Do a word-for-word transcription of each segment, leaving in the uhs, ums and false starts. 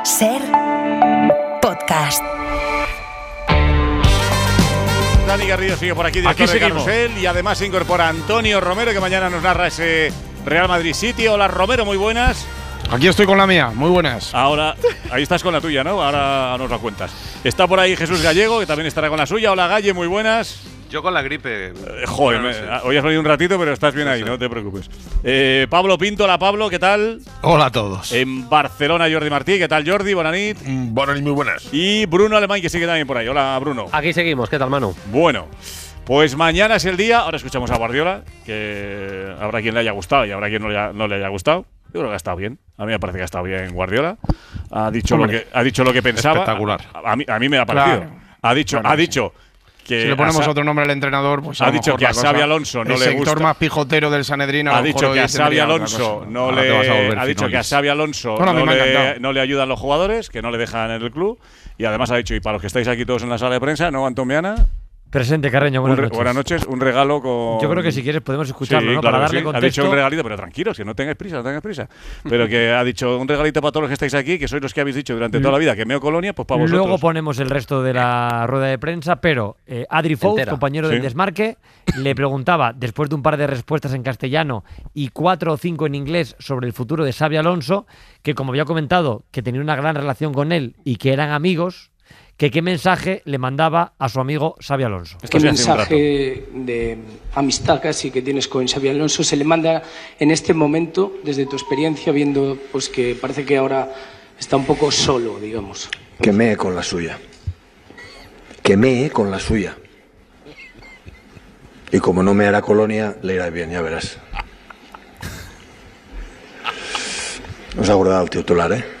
Ser podcast. Dani Garrido sigue por aquí, director Aquí de seguimos. Carrusel, y además se incorpora Antonio Romero, que mañana nos narra ese Real Madrid City. Hola Romero, muy buenas. Aquí estoy con la mía, muy buenas. Ahora, ahí estás con la tuya, ¿no? Ahora nos la cuentas. Está por ahí Jesús Gallego, que también estará con la suya. Hola Galle, muy buenas. Yo con la gripe. Eh, joder, Bueno, me- no sé. hoy has venido un ratito, pero estás bien Sí, ahí, sí. no te preocupes. Eh, Pablo Pinto, hola Pablo, ¿qué tal? Hola a todos. En Barcelona, Jordi Martí, ¿qué tal Jordi? Bonanit. Mm, Buenas y muy buenas. Y Bruno Alemán, que sigue también por ahí. Hola Bruno. Aquí seguimos, ¿qué tal, Manu? Bueno, pues mañana es el día. Ahora escuchamos a Guardiola, que habrá quien le haya gustado y habrá quien no le, haya- no le haya gustado. Yo creo que ha estado bien. A mí me parece que ha estado bien Guardiola. Ha dicho, lo Hombre, que, ha dicho lo que pensaba. espectacular. A, a mí, a mí me ha parecido. Claro. Ha dicho, Claro ha que dicho que. Si le ponemos a Sa- otro nombre al entrenador, pues a ha lo dicho mejor que la a cosa- Xabi Alonso no el le sector gusta. más pijotero del Sanedrín a Ha lo mejor dicho hoy que a Xabi tendría otra Alonso cosa. no Ahora te vas a le volver ha dicho que a finolis. Xabi Alonso Bueno, a mí no, me ha le, encantado. no le ayudan los jugadores, que no le dejan en el club, y además ha dicho, y para los que estáis aquí todos en la sala de prensa, ¿no, Antón Meana? Presente, Carreño, Un buenas re- noches. buenas noches, un regalo con. Yo creo que si quieres podemos escucharlo, Sí, ¿no? claro Para que darle sí. contexto. Ha dicho un regalito, pero tranquilos, que no tengáis prisa, no tengáis prisa. Pero que ha dicho un regalito para todos los que estáis aquí, que sois los que habéis dicho durante toda la vida que Meo Colonia, pues para vosotros. Luego ponemos el resto de la rueda de prensa, pero eh, Adri Fouz, Entera. compañero Sí. del Desmarque, le preguntaba, después de un par de respuestas en castellano y cuatro o cinco en inglés sobre el futuro de Xabi Alonso, que como había comentado, que tenía una gran relación con él y que eran amigos, que qué mensaje le mandaba a su amigo Xabi Alonso. Esto ¿Qué sí hace un rato. mensaje de amistad casi que tienes con Xabi Alonso se le manda en este momento, desde tu experiencia, viendo pues que parece que ahora está un poco solo, digamos? Que mee con la suya. Que mee con la suya. Y como no me hará Colonia, le irá bien, ya verás. Os ha guardado el titular, ¿eh?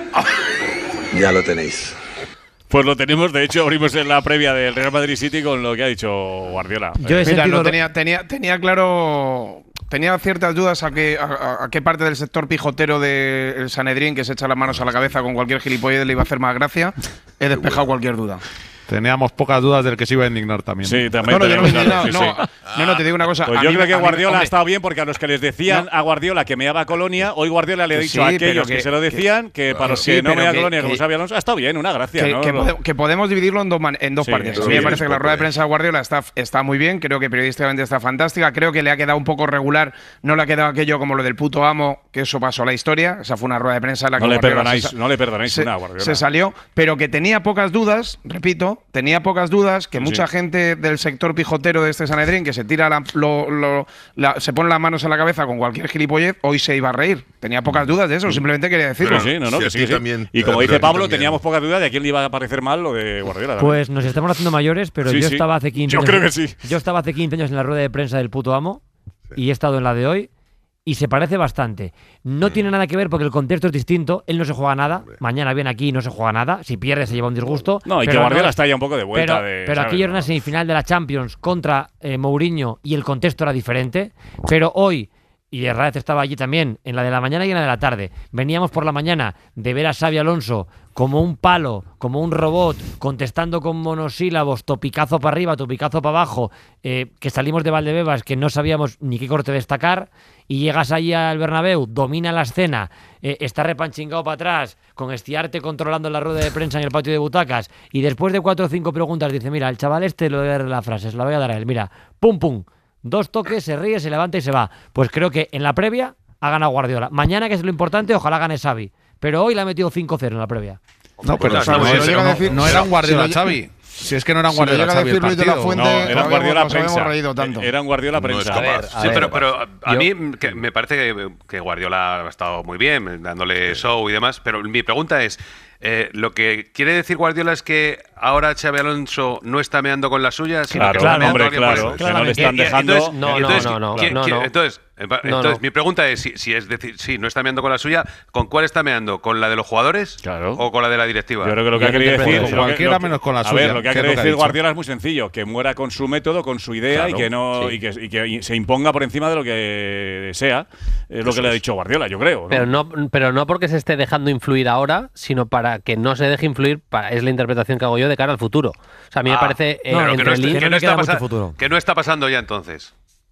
Ya lo tenéis. Pues lo tenemos, de hecho, abrimos en la previa del Real Madrid City con lo que ha dicho Guardiola. Yo he Mira, sentido no lo- tenía, tenía, tenía claro. Tenía ciertas dudas a, qué, a, a- a qué parte del sector pijotero del Sanedrín, que se echa las manos a la cabeza con cualquier gilipollez, le iba a hacer más gracia. He despejado cualquier duda. Teníamos pocas dudas del que se iba a indignar también. Sí, también No, no, yo no me he tenemos, indignado, claro, sí, no, sí. no, no, te digo una cosa. Pues a yo mí creo me- que a mí- Guardiola ha hombre, estado bien, porque a los que les decían a Guardiola que meaba Colonia, hoy Guardiola le ha Que dicho a sí, pero aquellos que, que- se lo decían que, para los sí, que no pero mea que- Colonia como que- Xabi Alonso, ha estado bien, una gracia. Que, ¿no? que Lo- pode- que podemos dividirlo en dos, man- en dos Sí, partes. sí, A mí me sí, parece es que la poco, rueda de eh. prensa de Guardiola está, está muy bien, creo que periodísticamente está fantástica, creo que le ha quedado un poco regular, no le ha quedado aquello como lo del puto amo, que eso pasó a la historia, esa fue una rueda de prensa en la que No le Guardiola perdonáis, se sa- no le perdonáis se, una a Guardiola. se salió, pero que tenía pocas dudas, repito, tenía pocas dudas, que Sí, mucha sí. gente del sector pijotero de este Sanedrín, que se tira la- lo- lo- la- se pone las manos en la cabeza con cualquier gilipollez, hoy se iba a reír. Tenía pocas dudas de eso, simplemente quería decirlo. Sí, sí, no, no, Sí, que a sí, ti sí. también, Y como pero dice a ti Pablo, también. teníamos pocas dudas de a quién le iba a parecer mal lo de Guardiola. también. Pues nos estamos haciendo mayores, pero Sí, yo sí. estaba hace quince Yo años. creo que sí. Yo estaba hace quince años en la rueda de prensa del puto amo y he estado en la de hoy y se parece bastante. No tiene nada que ver porque el contexto es distinto. Él no se juega nada. Mañana viene aquí y no se juega nada. Si pierde se lleva un disgusto. No, y que pero Guardiola no- está ya un poco de vuelta. Pero, de, pero ¿sabes? aquello era No. una semifinal de la Champions contra eh, Mourinho y el contexto era diferente. Pero hoy, y Herrera estaba allí también, en la de la mañana y en la de la tarde, veníamos por la mañana de ver a Xabi Alonso como un palo, como un robot, contestando con monosílabos, topicazo para arriba, topicazo para abajo, eh, que salimos de Valdebebas, que no sabíamos ni qué corte destacar, y llegas allí al Bernabéu, domina la escena, eh, está repanchingado para atrás, con Estiarte controlando la rueda de prensa en el patio de butacas, y después de cuatro o cinco preguntas dice, mira, el chaval este le voy a dar la frase, se la voy a dar a él, mira, pum pum, dos toques, se ríe, se levanta y se va. Pues creo que en la previa ha ganado Guardiola. Mañana, que es lo importante, ojalá gane Xavi. Pero hoy le ha metido cinco cero en la previa. No, pero Pues, no, si lo es- llega a no- decir- no era un Guardiola si lo- Xavi. Si es que no era un Si lo Guardiola llega a Xavi el decir Luis de la partido. Fuente, No, Te- era un todavía Guardiola nos habíamos prensa. reído tanto. Era un Guardiola No es prensa. capaz. A ver, a Sí, ver, pero, pero a yo- mí que me parece que, que Guardiola ha estado muy bien, dándole show y demás, pero mi pregunta es, eh, ¿lo que quiere decir Guardiola es que ahora Xabi Alonso no está meando con la suya? sino Claro, que está meando hombre, alguien por claro. él? Que no le Claramente. están Y- y- dejando. entonces- No, no, entonces, no, no, ¿quién- no, quién- no. Entonces, eh, No, entonces no. mi pregunta es, si, si es decir, si no está meando con la suya, ¿con cuál está meando? ¿Con la de los jugadores Claro. o con la de la directiva? Yo creo que lo que Yo ha querido interpreto decir. eso. lo que- Cualquiera lo que- menos con la A suya, ver, lo que ha que es lo querido que ha decir dicho. Guardiola es muy sencillo: que muera con su método, con su idea Claro. y, que no, Sí. y, que, y que se imponga por encima de lo que sea. Es lo que le ha dicho Guardiola, yo creo. ¿no? Pero no, pero no porque se esté dejando influir ahora, sino para que no se deje influir, para, es la interpretación que hago yo de cara al futuro. O sea, a mí me Ah, parece eh, no, Pero que entre no, está, líneas- que no no le queda está mucho pasa- futuro. que no está pasando ya entonces.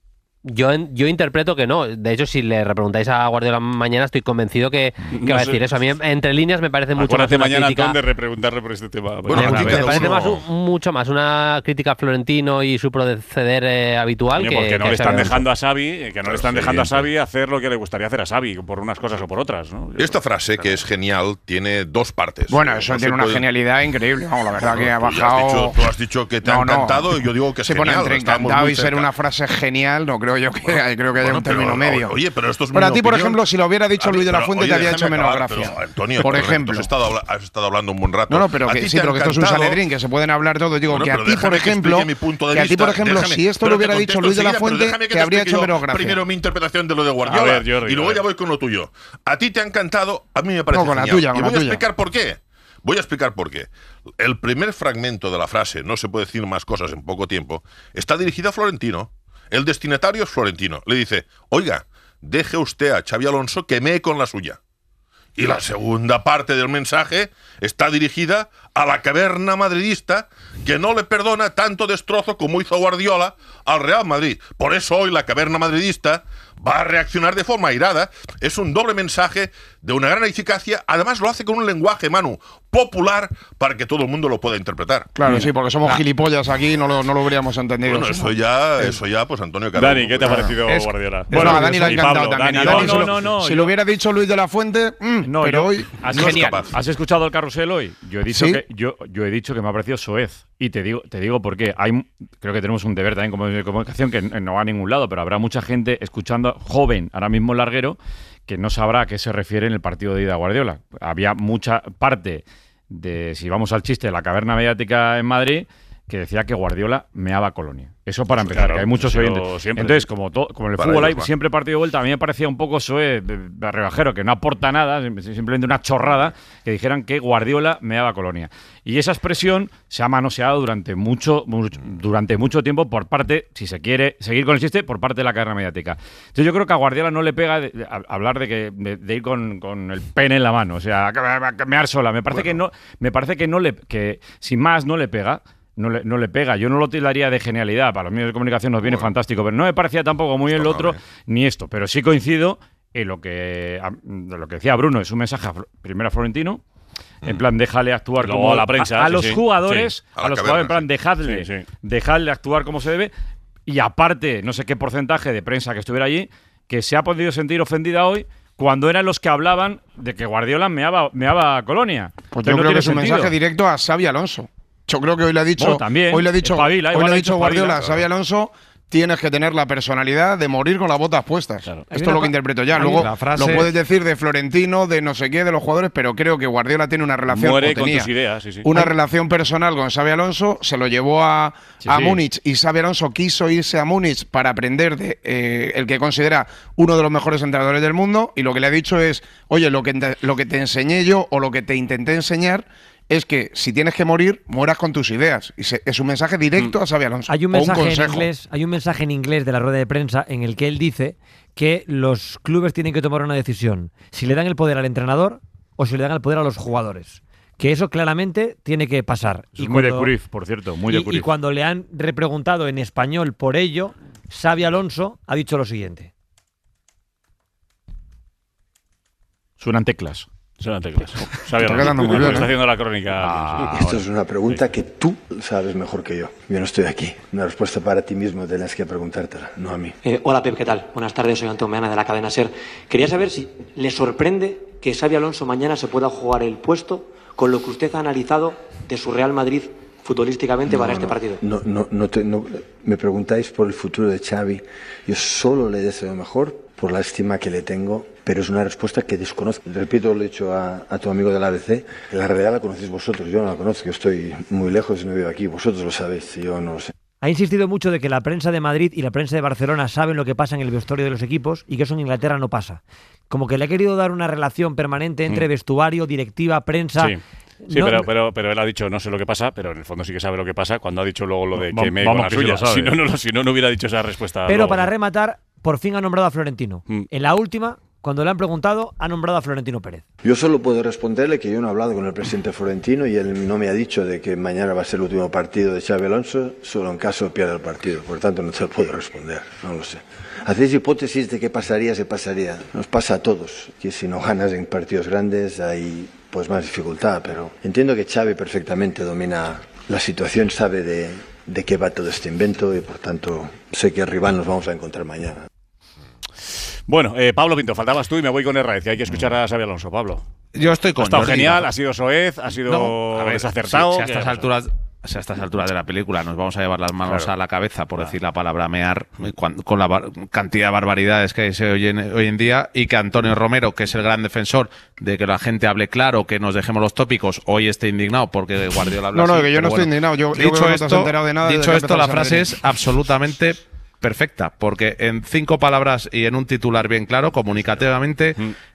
Yo, en- yo interpreto que no. De hecho, si le repreguntáis a Guardiola mañana, estoy convencido que, que No va a sé. decir eso. A mí, entre líneas, me parece mucho más Acuérdate una mañana, crítica. Antón, de repreguntarle por este tema. Bueno, me, aquí me cada parece uno- más un- mucho más una crítica a Florentino y su proceder eh, habitual. Coño, que, porque no que le a están Xabi Alonso. dejando a Xavi, eh, que no Claro, le están sí, dejando a evidente. Xavi hacer lo que le gustaría hacer a Xavi, por unas cosas o por otras, ¿no? Esta frase, que es genial, tiene dos partes. Bueno, Eh, eso no se tiene una puede- genialidad increíble. Vamos, la verdad No, que ha tú ya has bajado. dicho- tú has dicho que te ha No, no. encantado y yo digo que es Se pone genial. entre Estamos encantado muy y ser cerca. una frase genial, no creo yo que, creo que haya Bueno, un pero, término medio. Oye, pero esto es Pero a mi ti, por opinión. ejemplo, si lo hubiera dicho A mí, Luis de la pero, Fuente, oye, te habría déjame hecho menos acabar, gracia. pero, Antonio, por pero ejemplo. Has estado, habla- has estado hablando un buen rato. No, no, pero A que ti sí, te ha pero que esto es un encantado- Sanedrín, que se pueden hablar todo. Digo, Bueno, que a pero ti, por déjame que ejemplo, explique mi punto de que a ti, vista, por ejemplo, déjame. si esto Pero lo te hubiera dicho contesto Luis de la enseguida, pero Fuente, déjame que te habría explique hecho yo menos gracia. Primero mi interpretación de lo de Guardiola. A ver, Jordi, y luego a ver. ya voy con lo tuyo. A ti te ha encantado, a mí me parece No, con la genial. tuya, y con voy la a tuya. explicar por qué. Voy a explicar por qué. El primer fragmento de la frase, no se puede decir más cosas en poco tiempo, está dirigida a Florentino. El destinatario es Florentino. Le dice, oiga, deje usted a Xabi Alonso que mee con la suya. Y la segunda parte del mensaje está dirigida a la caverna madridista, que no le perdona tanto destrozo como hizo Guardiola al Real Madrid. Por eso hoy la caverna madridista va a reaccionar de forma airada. Es un doble mensaje de una gran eficacia. Además lo hace con un lenguaje, Manu, popular, para que todo el mundo lo pueda interpretar. Claro, sí, porque somos gilipollas aquí, no lo, no lo habríamos entendido. Bueno, Sí. eso ya, eso ya, pues Antonio cada Dani, uno, ¿qué te ha pues, parecido Es- Guardiola? Bueno, a Dani le ha Y encantado Pablo, también. Dani, A Dani no, se no, lo- no, no, si yo- lo hubiera dicho Luis de la Fuente, mm, No, pero yo- hoy ¿has, no es genial. capaz. ¿Has escuchado el carrusel hoy? Yo he dicho ¿Sí? que yo, yo he dicho que me ha parecido soez. Y te digo, te digo por qué. Hay, creo que tenemos un deber también como de comunicación que no va a ningún lado, pero habrá mucha gente escuchando, joven, ahora mismo larguero, que no sabrá a qué se refiere en el partido de ida a Guardiola. Había mucha parte de, si vamos al chiste, de la caverna mediática en Madrid, que decía que Guardiola meaba Colonia. Eso para empezar, Claro, que hay muchos eso oyentes. siempre. Entonces, como, to- como en el Para fútbol hay ellos va. siempre partido de vuelta, a mí me parecía un poco soez, de- de rebajero, que no aporta nada, sim- simplemente una chorrada, que dijeran que Guardiola meaba Colonia. Y esa expresión se ha manoseado durante mucho, mucho- durante mucho tiempo por parte, si se quiere seguir con el chiste, por parte de la carrera mediática. Entonces yo creo que a Guardiola no le pega de- de- a- hablar de que de, de ir con, con el pene en la mano, o sea, que me- que mear sola. Me parece que no, me parece que no le, que sin más no le pega. No le, no le pega. Yo no lo tildaría de genialidad. Para los medios de comunicación nos viene Bueno. fantástico, pero no me parecía tampoco muy el Esto no, otro ¿eh? ni esto. Pero sí coincido en lo que, a- de lo que decía Bruno. Es un mensaje a Flo- primero a Florentino. En plan, déjale actuar Y luego como a la prensa, a, a sí, los sí. jugadores, Sí. A a, la los caverna, jugadores, en plan, sí. dejadle, Sí, sí. dejadle actuar como se debe. Y aparte, no sé qué porcentaje de prensa que estuviera allí, que se ha podido sentir ofendida hoy cuando eran los que hablaban de que Guardiola meaba, meaba a Colonia. Pues Entonces yo no creo que tiene es un sentido. mensaje directo a Xavi Alonso. Yo creo que hoy le ha dicho, Bueno, también, hoy le ha dicho, espabila, hoy igual le ha ha dicho dicho Guardiola a espabila. Xavi Alonso, tienes que tener la personalidad de morir con las botas puestas. Claro. Esto es una lo que pa- interpreto ya. hay Luego una frase- lo puedes decir de Florentino, de no sé qué, de los jugadores, pero creo que Guardiola tiene una relación Muere o con tenía tus ideas, sí, sí. una Hay- relación personal con Xavi Alonso, se lo llevó a, Sí, a sí. Múnich y Xavi Alonso quiso irse a Múnich para aprender de eh, el que considera uno de los mejores entrenadores del mundo y lo que le ha dicho es, oye, lo que, te- lo que te enseñé yo o lo que te intenté enseñar es que si tienes que morir, mueras con tus ideas. Y se- es un mensaje directo a Xavi Alonso. Hay un o mensaje en consejo. inglés, hay un mensaje en inglés de la rueda de prensa en el que él dice que los clubes tienen que tomar una decisión, si le dan el poder al entrenador o si le dan el poder a los jugadores. Que eso claramente tiene que pasar. Eso es muy de Cruyff, por cierto, muy de y, y Cruyff. cuando le han repreguntado en español por ello, Xavi Alonso ha dicho lo siguiente. Suenan teclas. Suenan teclas. Xavi Está Alonso. quedando muy bien, Está ¿eh? haciendo la crónica. Ah, Esto es una pregunta que tú sabes mejor que yo. Yo no estoy aquí. Una respuesta para ti mismo tienes que preguntártela, no a mí. Eh, hola Pep, ¿qué tal? Buenas tardes, soy Antón Meana de la cadena SER. Quería saber si le sorprende que Xavi Alonso mañana se pueda jugar el puesto con lo que usted ha analizado de su Real Madrid futbolísticamente para este partido. No, no, no, te- no- me preguntáis por el futuro de Xavi. Yo solo le deseo lo mejor por la estima que le tengo, pero es una respuesta que desconozco. Repito, lo he dicho a, a tu amigo del A B C, que la realidad la conocéis vosotros, yo no la conozco, yo estoy muy lejos y no vivo aquí, vosotros lo sabéis, yo no lo sé. Ha insistido mucho de que la prensa de Madrid y la prensa de Barcelona saben lo que pasa en el vestuario de los equipos y que eso en Inglaterra no pasa. Como que le ha querido dar una relación permanente entre Mm. vestuario, directiva, prensa. Sí. Sí, No- pero, pero, pero él ha dicho no sé lo que pasa, pero en el fondo sí que sabe lo que pasa cuando ha dicho luego lo de Va- que me vamos con la que sí suya. lo sabe. Si no, no, lo- si no, no hubiera dicho esa respuesta. Pero luego. para rematar, por fin ha nombrado a Florentino. Mm. En la última, cuando le han preguntado, ha nombrado a Florentino Pérez. Yo solo puedo responderle que yo no he hablado con el presidente Florentino y él no me ha dicho de que mañana va a ser el último partido de Xabi Alonso, solo en caso pierda el partido. Por tanto, no te lo puedo responder, no lo sé. Hacéis hipótesis de qué pasaría, se pasaría. Nos pasa a todos, que si no ganas en partidos grandes hay pues más dificultad, pero entiendo que Xavi perfectamente domina la situación, sabe de, de qué va todo este invento y por tanto sé que rival nos vamos a encontrar mañana. Bueno, eh, Pablo Pinto, faltabas tú y me voy con Herraiz, que hay que escuchar a Xabi Alonso, Pablo. Yo estoy con Ha estado Jordi, genial, ¿no? ha sido soez, ha sido No, a ver, desacertado. Si, si a ¿qué estas pasa? alturas, si a estas alturas de la película nos vamos a llevar las manos Claro. a la cabeza por Claro. decir la palabra mear, cuan- con la bar- cantidad de barbaridades que se oyen hoy en día, y que Antonio Romero, que es el gran defensor de que la gente hable claro, que nos dejemos los tópicos, hoy esté indignado porque Guardiola habla No, no, así, que yo pero no estoy bueno. indignado. Yo, yo creo Dicho que no te has esto, enterado de nada desde dicho que esto la empezamos a frase venir. es absolutamente perfecta, porque en cinco palabras y en un titular bien claro, comunicativamente,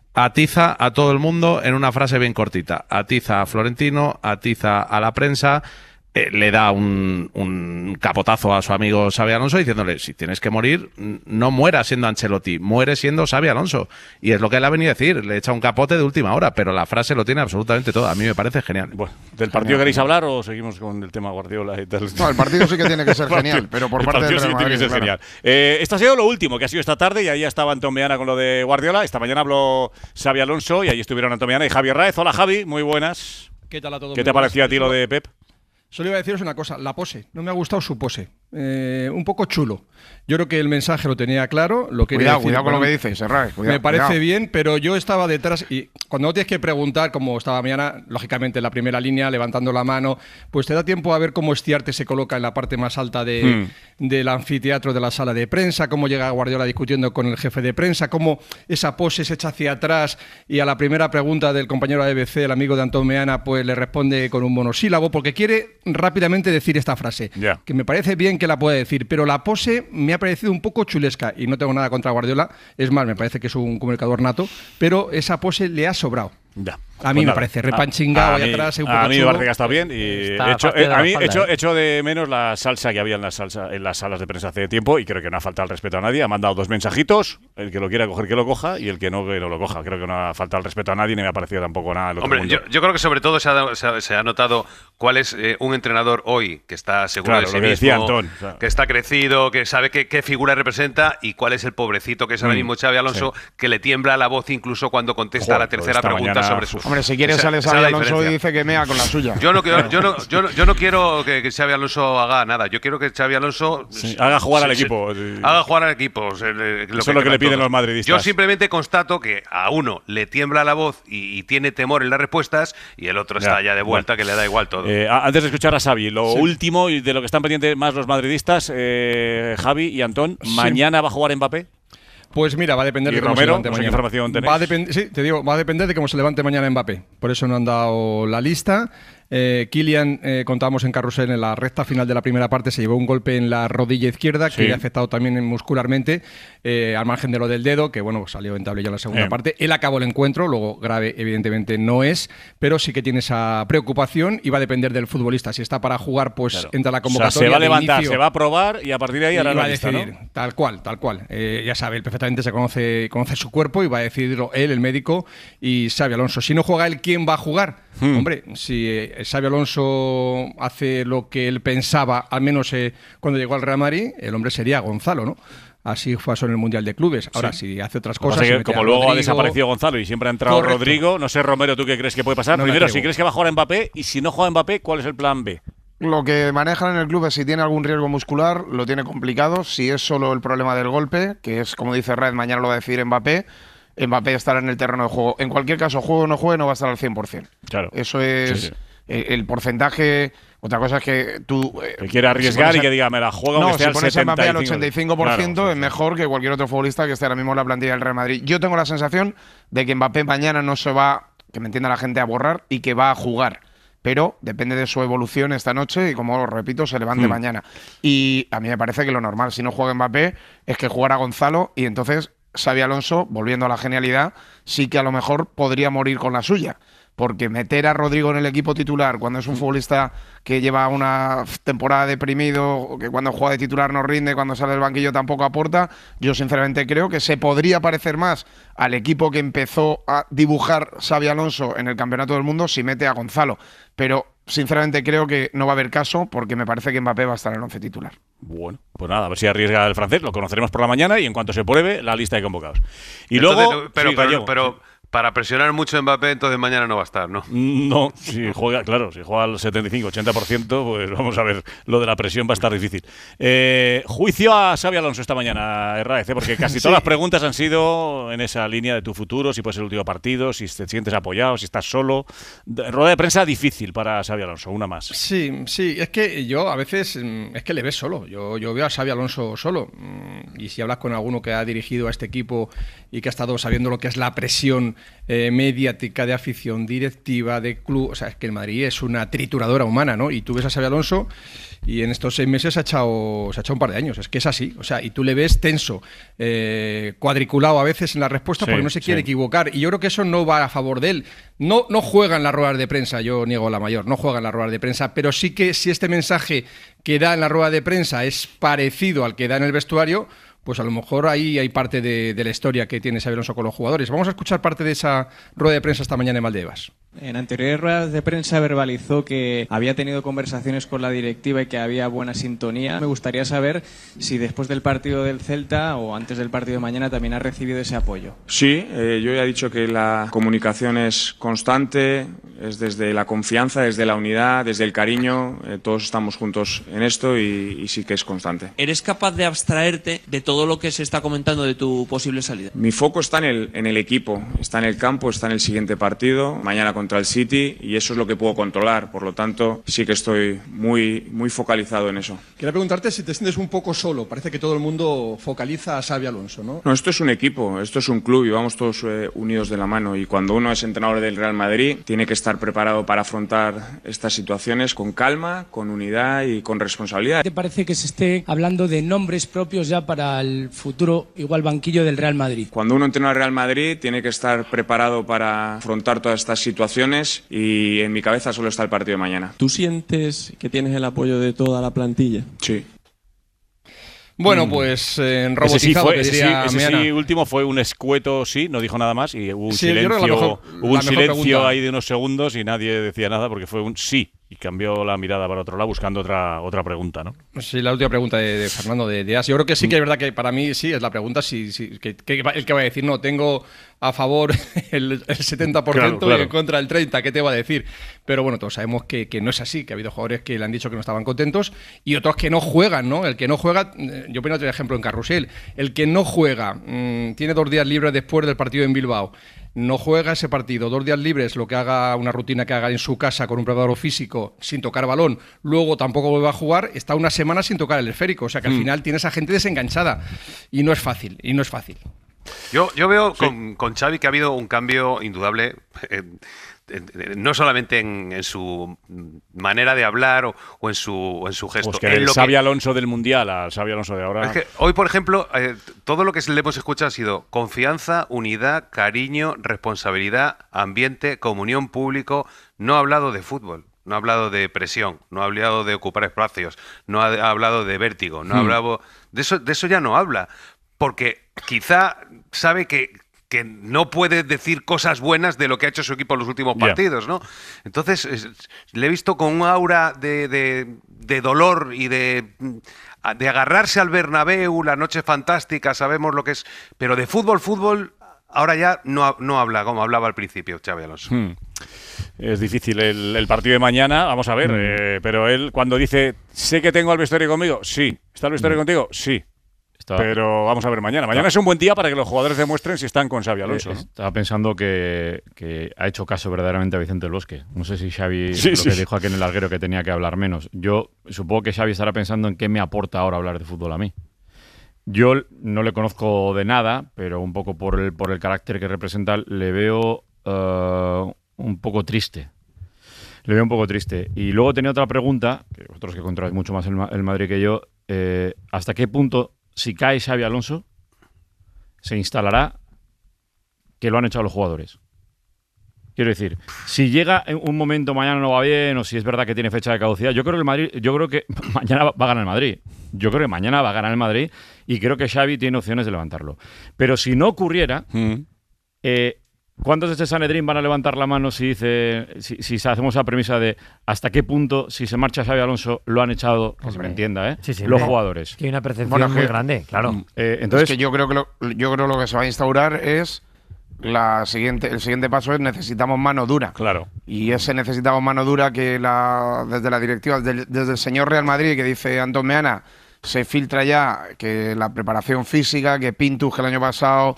atiza a todo el mundo en una frase bien cortita. Atiza a Florentino, atiza a la prensa, eh, le da un, un capotazo a su amigo Xabi Alonso diciéndole, si tienes que morir, n- no mueras siendo Ancelotti, muere siendo Xabi Alonso. Y es lo que él ha venido a decir, le echa un capote de última hora, pero la frase lo tiene absolutamente todo. A mí me parece genial. Bueno, ¿del partido queréis hablar o seguimos con el tema Guardiola y tal? No, el partido sí que tiene que ser genial, pero por el parte del partido sí Real que tiene que Madrid, ser claro. genial. Eh, esto ha sido lo último que ha sido esta tarde y ahí ya estaba Antón Meana con lo de Guardiola. Esta mañana habló Xabi Alonso y ahí estuvieron Antón Meana y Javi Herráez. Hola Javi, muy buenas. ¿Qué tal a todos? ¿Qué te ha parecido a ti lo de Pep? Solo iba a deciros una cosa, la pose. No me ha gustado su pose. Eh, un poco chulo. Yo creo que el mensaje lo tenía claro. Lo quería Cuidado, decir, cuidado con lo bueno, que dices, Herráez. Cuidado, me parece cuidado. bien, pero yo estaba detrás y cuando no tienes que preguntar, como estaba mañana, lógicamente en la primera línea, levantando la mano, pues te da tiempo a ver cómo Estiarte se coloca en la parte más alta de, Hmm. del anfiteatro de la sala de prensa, cómo llega Guardiola discutiendo con el jefe de prensa, cómo esa pose se echa hacia atrás y a la primera pregunta del compañero de B B C, el amigo de Antón Meana, pues le responde con un monosílabo, porque quiere rápidamente decir esta frase, Ya. que me parece bien que la pueda decir, pero la pose me ha parecido un poco chulesca y no tengo nada contra Guardiola, es más, me parece que es un comunicador nato, pero esa pose le ha sobrado. Ya. A mí Pues me nada. parece repanchingado A- a ahí mí- atrás. Un A poco mí me chulo. parece que ha estado bien. Y Está hecho, partido eh, de a la mí espalda, echo, ¿eh? echo de menos la salsa que había en, la salsa, en las salas de prensa hace tiempo y creo que no ha faltado el respeto a nadie. Ha mandado dos mensajitos, el que lo quiera coger que lo coja y el que no que no lo coja. Creo que no ha faltado el respeto a nadie ni me ha parecido tampoco nada del otro Hombre, mundo. yo, yo creo que sobre todo se ha, dado- se ha- se ha notado cuál es eh, un entrenador hoy que está seguro Claro, de sí lo que mismo, decía Antón, o sea. que está crecido, que sabe qué, qué figura representa y cuál es el pobrecito que es ahora Mm, mismo Xabi Alonso, que le tiembla la voz incluso cuando contesta Joder, la tercera esta pregunta mañana, sobre su... Hombre, si quieres Esa- sale esa es Xabi la Alonso y diferencia. dice que mea con la suya. Yo no, quiero, yo, no, yo, no, yo no quiero que, que Xabi Alonso haga nada. Yo quiero que Xabi Alonso Sí, haga jugar al se- equipo. se- haga jugar al equipo. se- le- Eso es lo que le quieran piden todos. los madridistas. Yo simplemente constato que a uno le tiembla la voz y, y tiene temor en las respuestas y el otro está Ya, ya de vuelta bueno. que le da igual todo. Eh, a- antes de escuchar a Xavi, lo Sí. último y de lo que están pendientes más los madridistas, eh, Javi y Antón, Sí. ¿mañana va a jugar Mbappé? Pues mira, va a depender ¿Y de cómo Romero? se levante No sé qué mañana. información tenéis. Va a depend- sí, te digo, va a depender de cómo se levante mañana Mbappé. Por eso no han dado la lista. Eh, Kylian, eh, contábamos en Carrusel, en la recta final de la primera parte, se llevó un golpe en la rodilla izquierda que Sí. le ha afectado también muscularmente, eh, al margen de lo del dedo, que bueno, salió en tablilla en la segunda Eh. parte. Él acabó el encuentro, luego grave evidentemente no es, pero sí que tiene esa preocupación y va a depender del futbolista. Si está para jugar, pues Claro. entra a la O sea, convocatoria. se va a de levantar, inicio. se va a probar y a partir de ahí hará Y va la a lista, decidir, ¿no? tal cual, tal cual. Eh, ya sabe, él perfectamente se conoce, conoce su cuerpo y va a decidirlo él, el médico, y Xabi Alonso. Si no juega él, ¿quién va a jugar? Hmm. Hombre, si eh, Xabi Alonso hace lo que él pensaba, al menos eh, cuando llegó al Real Madrid, el hombre sería Gonzalo, ¿no? Así pasó en el Mundial de Clubes. Ahora, Sí. si hace otras Lo que pasa cosas... es si que mete como a luego ha Rodrigo- desaparecido Gonzalo y siempre ha entrado Correcto. Rodrigo, no sé, Romero, ¿tú qué crees que puede pasar? No me Primero, atrevo. si crees que va a jugar Mbappé y si no juega Mbappé, ¿cuál es el plan B? Lo que manejan en el club es si tiene algún riesgo muscular, lo tiene complicado. Si es solo el problema del golpe, que es, como dice Red, mañana lo va a decir Mbappé, Mbappé estará en el terreno de juego. En cualquier caso, juego o no juegue, no va a estar al cien por cien. Claro. Eso es Sí, sí. El, el porcentaje. Otra cosa es que tú. eh, Que quiere arriesgar si pones y a- que diga, me la juego No, aunque esté si al pones a Mbappé al setenta y cinco. ochenta y cinco por ciento Claro, es mejor que cualquier otro futbolista que esté ahora mismo en la plantilla del Real Madrid. Yo tengo la sensación de que Mbappé mañana no se va, que me entienda la gente, a borrar y que va a jugar. Pero depende de su evolución esta noche y, como repito, se levante Hmm. mañana. Y a mí me parece que lo normal, si no juega Mbappé, es que jugara Gonzalo y entonces Xabi Alonso, volviendo a la genialidad, sí que a lo mejor podría morir con la suya. Porque meter a Rodrigo en el equipo titular cuando es un futbolista que lleva una temporada deprimido, que cuando juega de titular no rinde, cuando sale del banquillo tampoco aporta, yo sinceramente creo que se podría parecer más al equipo que empezó a dibujar Xabi Alonso en el Campeonato del Mundo si mete a Gonzalo. Pero sinceramente creo que no va a haber caso porque me parece que Mbappé va a estar en el once titular. Bueno, pues nada, a ver si arriesga el francés, lo conoceremos por la mañana y en cuanto se pruebe, la lista de convocados. Y Entonces, luego… Pero, sí, pero, Gallego, pero sí. para presionar mucho a Mbappé, entonces mañana no va a estar, ¿no? No, si juega, claro, si juega al setenta y cinco ochenta por ciento, pues vamos a ver, lo de la presión va a estar difícil. Eh, juicio a Xabi Alonso esta mañana, Herráez, ¿eh? Porque casi Sí. todas las preguntas han sido en esa línea de tu futuro, si puede ser el último partido, si te sientes apoyado, si estás solo. De- Rueda de prensa difícil para Xabi Alonso, una más. Sí, sí, es que yo a veces mm, es que le ves solo. Yo, yo veo a Xabi Alonso solo. Mm, Y si hablas con alguno que ha dirigido a este equipo y que ha estado sabiendo lo que es la presión eh, mediática de afición, directiva, de club, o sea, es que el Madrid es una trituradora humana, ¿no? Y tú ves a Xabi Alonso y en estos seis meses se ha echado, se ha echado un par de años. Es que es así. O sea, y tú le ves tenso, eh, cuadriculado a veces en la respuesta Sí, porque no se quiere sí. equivocar. Y yo creo que eso no va a favor de él. No, no juega en las ruedas de prensa, yo niego la mayor, no juega en las ruedas de prensa, pero sí que si este mensaje que da en la rueda de prensa es parecido al que da en el vestuario, pues a lo mejor ahí hay parte de, de la historia que tiene Xabi Alonso con los jugadores. Vamos a escuchar parte de esa rueda de prensa esta mañana en Valdebebas. En anteriores ruedas de prensa verbalizó que había tenido conversaciones con la directiva y que había buena sintonía. Me gustaría saber si después del partido del Celta o antes del partido de mañana también ha recibido ese apoyo. Sí, eh, yo ya he dicho que la comunicación es constante, es desde la confianza, desde la unidad, desde el cariño. Eh, todos estamos juntos en esto y, y sí que es constante. ¿Eres capaz de abstraerte de todo lo que se está comentando de tu posible salida? Mi foco está en el, en el equipo, está en el campo, está en el siguiente partido, mañana contra el City, y eso es lo que puedo controlar. Por lo tanto, sí que estoy muy, muy focalizado en eso. Quería preguntarte si te sientes un poco solo. Parece que todo el mundo focaliza a Xabi Alonso, ¿no? No, esto es un equipo, esto es un club y vamos todos eh, unidos de la mano. Y cuando uno es entrenador del Real Madrid, tiene que estar preparado para afrontar estas situaciones con calma, con unidad y con responsabilidad. ¿Te parece que se esté hablando de nombres propios ya para el futuro igual banquillo del Real Madrid? Cuando uno entrena al Real Madrid, tiene que estar preparado para afrontar todas estas situaciones y en mi cabeza solo está el partido de mañana. ¿Tú sientes que tienes el apoyo de toda la plantilla? Sí. Bueno, pues eh, Ese sí, robotizado, fue, que ese sí, diría ese Meana. sí último fue un escueto, sí, no dijo nada más y hubo un Sí, yo creo que la silencio, mejor- hubo la un mejor silencio pregunta. ahí de unos segundos y nadie decía nada porque fue un sí y cambió la mirada para otro lado buscando otra otra pregunta, ¿no? Sí, la última pregunta de, de Fernando de, de As. Yo creo que sí que es verdad que para mí sí es la pregunta, si, si, que, que va- el que va a decir, no, tengo a favor el, el setenta por ciento Claro, claro. y en contra el treinta por ciento, ¿qué te va a decir? Pero bueno, todos sabemos que, que no es así, que ha habido jugadores que le han dicho que no estaban contentos y otros que no juegan, ¿no? El que no juega, eh, yo pongo otro ejemplo en Carrusel, el que no juega, mmm, tiene dos días libres después del partido en Bilbao, no juega ese partido, dos días libres, lo que haga, una rutina que haga en su casa con un preparador físico sin tocar balón, luego tampoco vuelve a jugar, está una semana sin tocar el esférico, o sea que al Mm. final tienes a gente desenganchada y no es fácil, y no es fácil. Yo, yo veo con, con Xavi que ha habido un cambio indudable, eh, eh, no solamente en, en su manera de hablar o, o en su o en su gesto. Pues que en el lo Xavi que- Alonso del Mundial al Xavi Alonso de ahora… Es que hoy, por ejemplo, eh, todo lo que le hemos escuchado ha sido confianza, unidad, cariño, responsabilidad, ambiente, comunión, público. No ha hablado de fútbol, no ha hablado de presión, no ha hablado de ocupar espacios, no ha, ha hablado de vértigo, no ha Hmm. hablado… De eso, de eso ya no habla, porque quizá sabe que, que no puede decir cosas buenas de lo que ha hecho su equipo en los últimos Ya. partidos, ¿no? Entonces, es- le he visto con un aura de, de- de dolor y de, de agarrarse al Bernabéu, la noche fantástica, sabemos lo que es, pero de fútbol, fútbol, ahora ya no, ha- no habla como hablaba al principio Xabi Alonso. Hmm. Es difícil el, el partido de mañana, vamos a ver, Mm. eh, pero él cuando dice, sé que tengo al vestuario conmigo, sí. ¿Está el vestuario Mm. contigo? Sí. Está- Pero vamos a ver mañana. Mañana es un buen día para que los jugadores demuestren si están con Xavi Alonso. Eh, ¿no? Estaba pensando que, que ha hecho caso verdaderamente a Vicente del Bosque. No sé si Xavi Sí, lo sí. que dijo aquí en el larguero que tenía que hablar menos. Yo supongo que Xavi estará pensando en qué me aporta ahora hablar de fútbol a mí. Yo no le conozco de nada, pero un poco por el, por el carácter que representa, le veo eh, un poco triste. Le veo un poco triste. Y luego tenía otra pregunta, que vosotros que controláis mucho más el, Ma- el Madrid que yo, eh, ¿hasta qué punto, si cae Xavi Alonso, se instalará que lo han echado los jugadores. Quiero decir, si llega en un momento mañana no va bien o si es verdad que tiene fecha de caducidad, yo creo que el Madrid, yo creo que mañana va a ganar el Madrid. Yo creo que mañana va a ganar el Madrid y creo que Xavi tiene opciones de levantarlo. Pero si no ocurriera, mm. eh, ¿cuántos de este Sanedrín van a levantar la mano si dice, si, si hacemos la premisa de hasta qué punto, si se marcha Xavi Alonso, lo han echado, que se me entienda, ¿eh? Sí, sí, los no. jugadores? Que hay una percepción bueno, muy que, grande, claro. Eh, entonces, es que yo creo que lo, yo creo que lo que se va a instaurar es la siguiente, el siguiente paso es necesitamos mano dura. Claro. Y ese necesitamos mano dura que la, desde la directiva, desde, desde el señor Real Madrid, que dice Antón Meana, se filtra ya que la preparación física, que Pintus, que el año pasado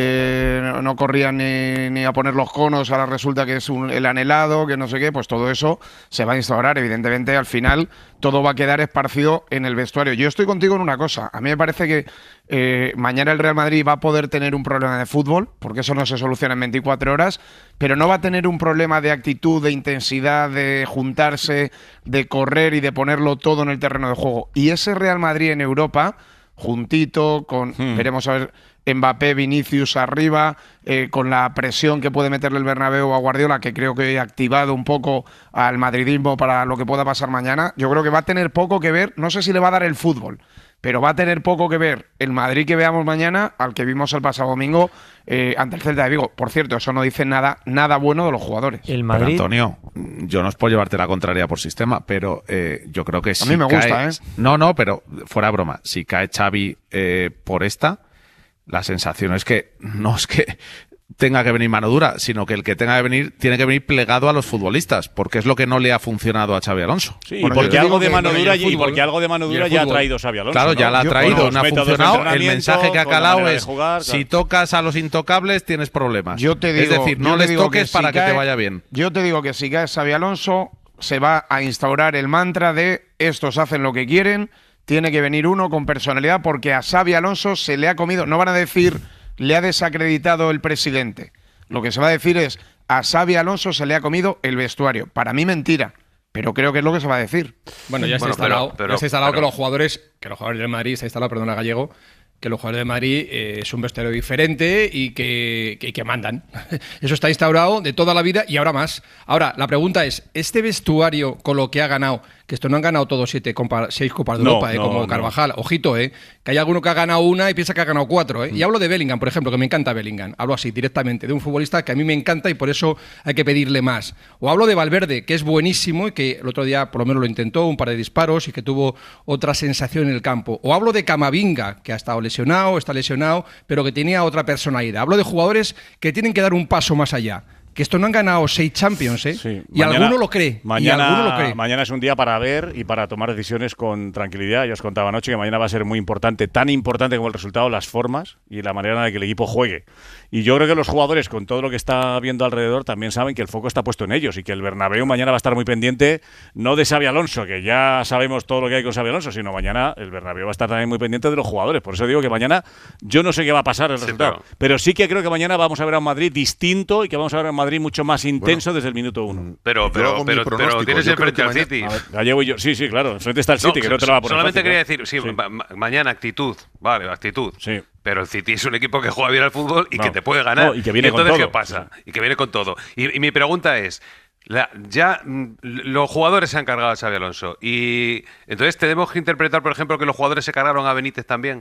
eh, no, no corría ni, ni a poner los conos, ahora resulta que es un, el anhelado, que no sé qué, pues todo eso se va a instaurar. Evidentemente, al final, todo va a quedar esparcido en el vestuario. Yo estoy contigo en una cosa. A mí me parece que eh, mañana el Real Madrid va a poder tener un problema de fútbol, porque eso no se soluciona en veinticuatro horas, pero no va a tener un problema de actitud, de intensidad, de juntarse, de correr y de ponerlo todo en el terreno de juego. Y ese Real Madrid en Europa, juntito, con hmm. veremos a ver Mbappé, Vinicius arriba, eh, con la presión que puede meterle el Bernabéu a Guardiola, que creo que ha activado un poco al madridismo para lo que pueda pasar mañana. Yo creo que va a tener poco que ver, no sé si le va a dar el fútbol, pero va a tener poco que ver el Madrid que veamos mañana al que vimos el pasado domingo eh, ante el Celta de Vigo. Por cierto, eso no dice nada, nada bueno de los jugadores. El Madrid. Pero Antonio, yo no es por llevarte la contraria por sistema, pero eh, yo creo que si a mí me cae, gusta, ¿eh? No, no, pero fuera broma, si cae Xavi eh, por esta, la sensación es que no es que tenga que venir mano dura, sino que el que tenga que venir tiene que venir plegado a los futbolistas, porque es lo que no le ha funcionado a Xavi Alonso. Sí, bueno, y porque algo de mano dura y porque algo de mano dura ya ha traído Xavi Alonso. Claro, ya ¿no? la ha traído, no ha funcionado. El mensaje que ha calado es jugar, claro. si tocas a los intocables tienes problemas. Yo te digo, es decir, no les toques que si para cae, que te vaya bien. Yo te digo que si cae Xavi Alonso se va a instaurar el mantra de estos hacen lo que quieren, tiene que venir uno con personalidad, porque a Xavi Alonso se le ha comido, no van a decir le ha desacreditado el presidente. Lo que se va a decir es, a Xavi Alonso se le ha comido el vestuario. Para mí mentira, pero creo que es lo que se va a decir. Bueno, ya se ha bueno, instalado, pero, pero, ya se ha instalado pero, que los jugadores, que los jugadores del Madrid, se ha instalado, perdona Gallego, que los jugadores de Madrid eh, es un vestuario diferente y que, que, que mandan. Eso está instaurado de toda la vida y ahora más. Ahora, la pregunta es, ¿este vestuario con lo que ha ganado, que esto no han ganado todos siete, compa, seis Copas de no, Europa, eh, no, como no. Carvajal, ojito, eh, que hay alguno que ha ganado una y piensa que ha ganado cuatro. Eh. Mm. Y hablo de Bellingham, por ejemplo, que me encanta Bellingham. Hablo así, directamente, de un futbolista que a mí me encanta y por eso hay que pedirle más. O hablo de Valverde, que es buenísimo y que el otro día por lo menos lo intentó, un par de disparos y que tuvo otra sensación en el campo. O hablo de Camavinga, que ha estado lesionado, está lesionado, pero que tenía otra personalidad. Hablo de jugadores que tienen que dar un paso más allá. Que esto no han ganado seis Champions, ¿eh? Sí. Y Mañana, alguno lo cree. Mañana, y alguno lo cree. Mañana es un día para ver y para tomar decisiones con tranquilidad. Ya os contaba anoche que mañana va a ser muy importante, tan importante como el resultado, las formas y la manera en la que el equipo juegue. Y yo creo que los jugadores, con todo lo que está viendo alrededor, también saben que el foco está puesto en ellos y que el Bernabéu mañana va a estar muy pendiente, no de Xavi Alonso, que ya sabemos todo lo que hay con Xavi Alonso, sino mañana el Bernabéu va a estar también muy pendiente de los jugadores. Por eso digo que mañana yo no sé qué va a pasar el sí, resultado, pero, pero sí que creo que mañana vamos a ver a un Madrid distinto y que vamos a ver a un Madrid mucho más intenso. Tenso desde el minuto uno. Pero, pero, pero, pero tienes el frente al City. Ver, Gallego y yo. Sí, sí, claro. Frente está el City, no, que no te lo va a poner. Solamente fácil, quería ¿no? decir, sí, sí. Ma mañana actitud. Vale, actitud. Sí. Pero el City es un equipo que juega bien al fútbol y no. que te puede ganar. No, y que viene ¿Y entonces con todo. qué pasa? Y que viene con todo. Y, y mi pregunta es, la, ya mm, los jugadores se han cargado a Xavi Alonso. Y entonces tenemos que interpretar, por ejemplo, que los jugadores se cargaron a Benítez también.